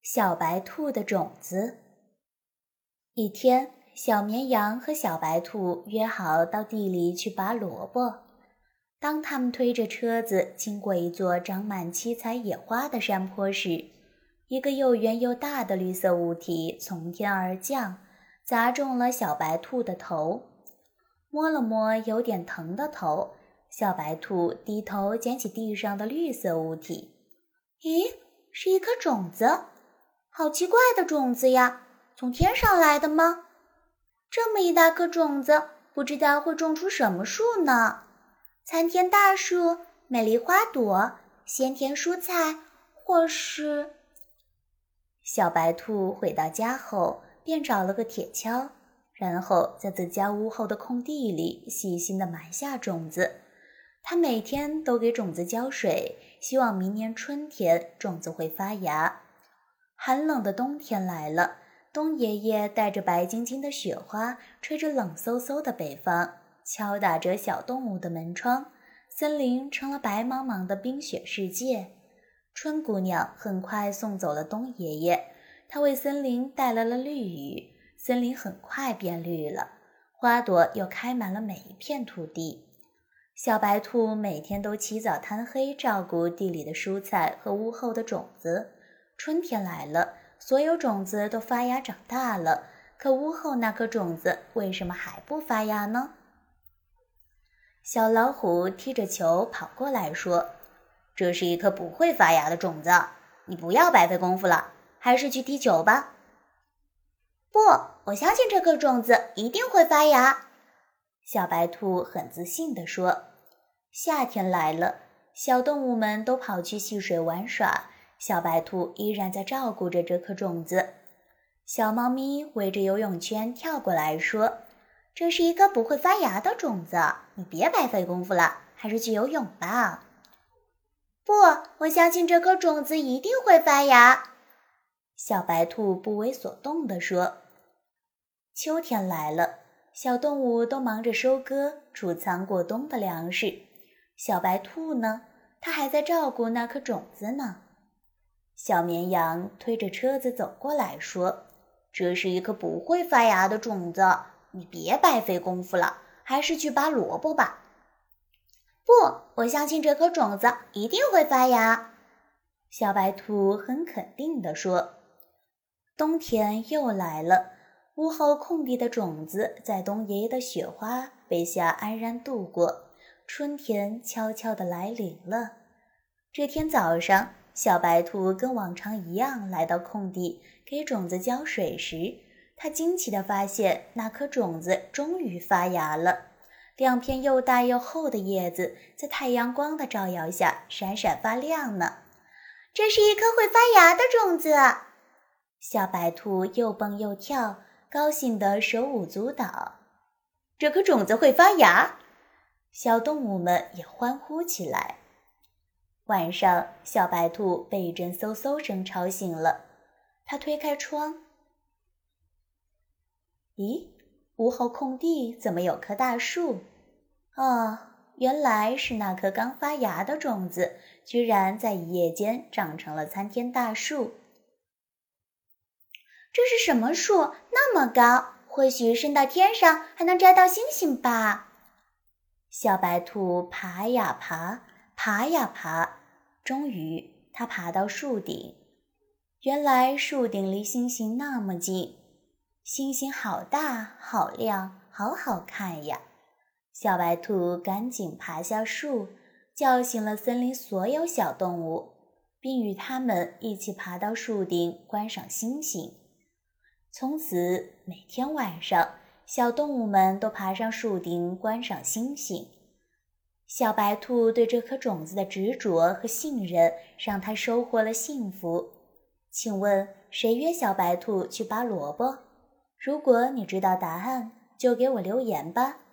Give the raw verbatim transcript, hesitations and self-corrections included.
小白兔的种子。一天，小绵羊和小白兔约好到地里去拔萝卜。当他们推着车子经过一座长满七彩野花的山坡时，一个又圆又大的绿色物体从天而降，砸中了小白兔的头。摸了摸有点疼的头，小白兔低头捡起地上的绿色物体。咦，是一颗种子。好奇怪的种子呀，从天上来的吗？这么一大颗种子，不知道会种出什么树呢？参天大树、美丽花朵、鲜甜蔬菜，或是……小白兔回到家后，便找了个铁锹，然后在自家屋后的空地里细心地埋下种子。他每天都给种子浇水，希望明年春天种子会发芽。寒冷的冬天来了，冬爷爷带着白晶晶的雪花，吹着冷飕飕的北风，敲打着小动物的门窗，森林成了白茫茫的冰雪世界。春姑娘很快送走了冬爷爷，她为森林带来了绿雨，森林很快变绿了，花朵又开满了每一片土地。小白兔每天都起早贪黑照顾地里的蔬菜和屋后的种子。春天来了，所有种子都发芽长大了，可屋后那颗种子为什么还不发芽呢？小老虎踢着球跑过来说：“这是一颗不会发芽的种子，你不要白费功夫了，还是去踢球吧。”不，我相信这颗种子一定会发芽。小白兔很自信地说。夏天来了，小动物们都跑去戏水玩耍，小白兔依然在照顾着这颗种子。小猫咪围着游泳圈跳过来说：“这是一颗不会发芽的种子，你别白费功夫了，还是去游泳吧。”不，我相信这颗种子一定会发芽。小白兔不为所动地说。秋天来了，小动物都忙着收割储藏过冬的粮食。小白兔呢？它还在照顾那颗种子呢。小绵羊推着车子走过来说：“这是一颗不会发芽的种子，你别白费功夫了，还是去拔萝卜吧。”不，我相信这颗种子一定会发芽。小白兔很肯定地说。冬天又来了，屋后空地的种子在冬爷爷的雪花背下安然度过，春天悄悄地来临了。这天早上，小白兔跟往常一样来到空地，给种子浇水时，它惊奇地发现那颗种子终于发芽了。两片又大又厚的叶子在太阳光的照耀下闪闪发亮呢。这是一颗会发芽的种子！小白兔又蹦又跳，高兴地手舞足蹈。这颗种子会发芽！小动物们也欢呼起来。晚上，小白兔被一阵嗖嗖声吵醒了。它推开窗，咦，屋后空地怎么有棵大树？哦，原来是那颗刚发芽的种子，居然在一夜间长成了参天大树。这是什么树？那么高，或许升到天上还能摘到星星吧。小白兔爬呀爬，爬呀爬，终于它爬到树顶。原来树顶离星星那么近，星星好大好亮，好好看呀。小白兔赶紧爬下树，叫醒了森林所有小动物，并与它们一起爬到树顶观赏星星。从此，每天晚上，小动物们都爬上树顶观赏星星。小白兔对这颗种子的执着和信任，让它收获了幸福。请问，谁约小白兔去拔萝卜？如果你知道答案，就给我留言吧。